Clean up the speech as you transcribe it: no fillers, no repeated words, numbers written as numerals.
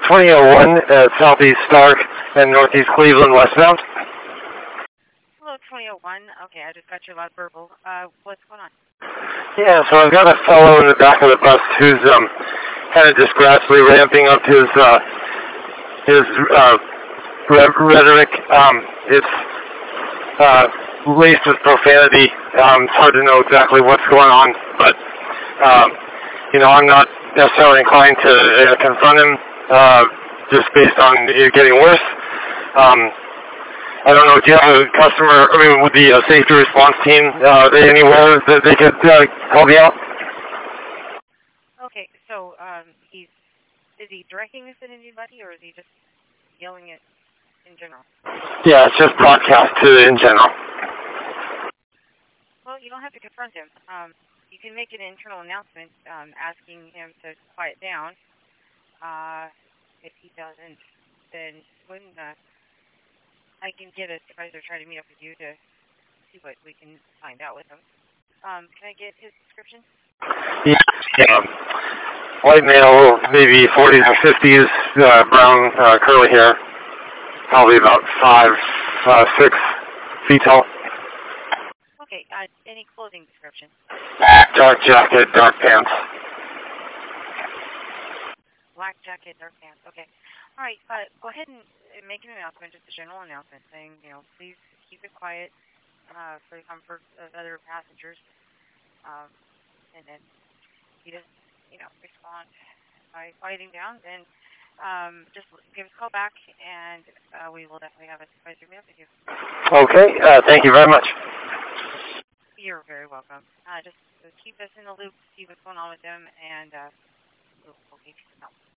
2001 at Southeast Stark and Northeast Cleveland westbound. Hello, 2001. Okay, I just got your loud verbal. What's going on? Yeah, so I've got a fellow in the back of the bus who's kind of just gradually ramping up his rhetoric. It's laced with profanity. It's hard to know exactly what's going on, but I'm not necessarily inclined to confront him just based on it getting worse. I don't know, do you have a customer, with the safety response team, are they anywhere that they could help me out? Okay, so is he directing this at anybody, or is he just yelling it in general? Yeah, it's just broadcast in general. Well, you don't have to confront him. You can make an internal announcement asking him to quiet down. If he doesn't, then I can get a supervisor try to meet up with you to see what we can find out with him. Can I get his description? Yeah. White male, maybe 40s or 50s, brown, curly hair, probably about 6 feet tall. Okay, any clothing description? Dark jacket, dark pants. Black jacket, dark pants, okay. All right, go ahead and make an announcement, just a general announcement saying, please keep it quiet for the comfort of other passengers. And then he doesn't, respond by quieting down, then just give us a call back, and we will definitely have a supervisor meet up with you. Okay, thank you very much. You're very welcome. Just keep us in the loop, see what's going on with them, and we'll keep you some help.